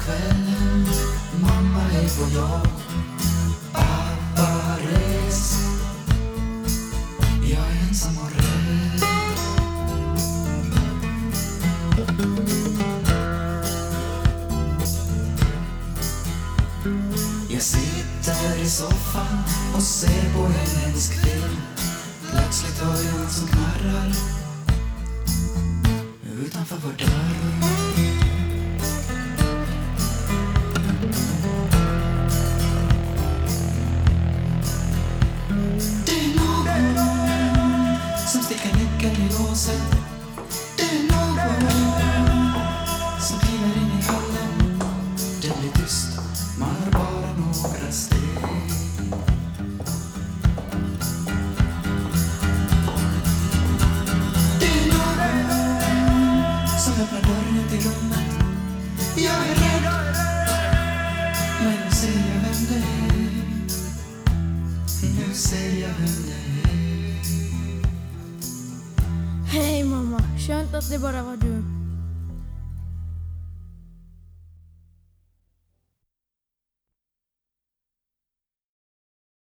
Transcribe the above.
kvällen, mamma är på jobb, pappa res, jag är ensam och rädd. Jag sitter i soffan och ser på en hemsk film. Plötsligt hör jag något som knarrar utanför vår dörr. Det är någon som sticker nyckeln i låset. Det är någon som kliver in i hallen. Det blir tyst, man hör bara några steg. Det är någon som öppnar dörren till rummet. Jag är rädd, men nu ser jag vem det är. Nu ser jag vem det är. Hej mamma, skönt att det bara var du